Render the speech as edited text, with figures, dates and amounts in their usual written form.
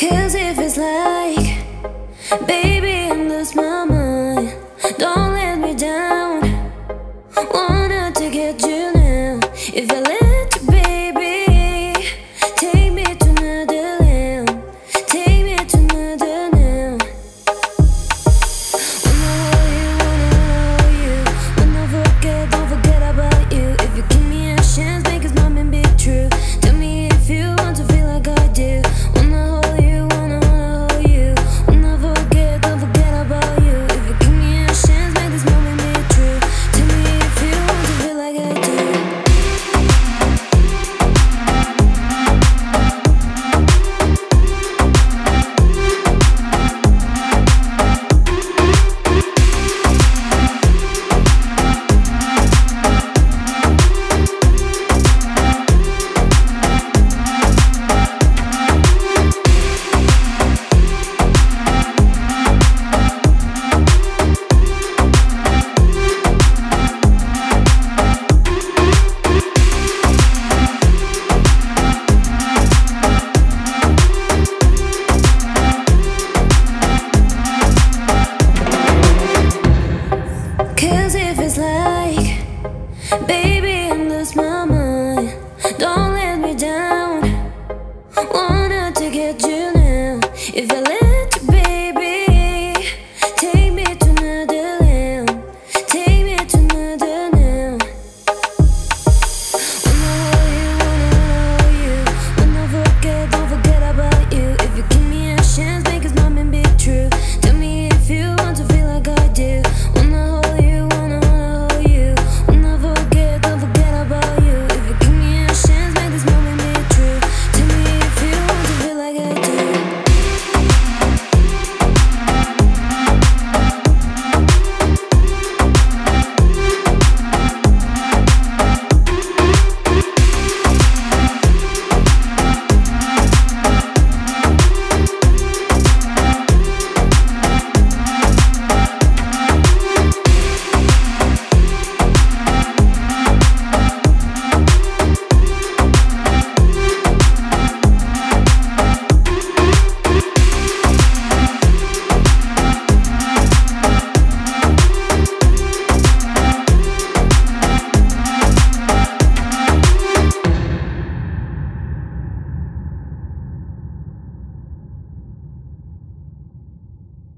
'Cause if it's like, baby, I lose my mind. Don't let me down. Wanted to get you now. If I let you, baby, take me to another land. Take me to another now. Wanna hold you, wanna hold you. Wanna forget, don't forget about you. If you give me a chance, make it mom and be true. Tell me if you want to feel like I do. Wanna hold you, wanna hold you. Wanna forget, don't forget about you. If you give me a chance, make this moment be true. Tell me if you want to feel like I do. Cause if it's like, baby, I lose my mind. Don't let me down. Wanted to get you now. If I let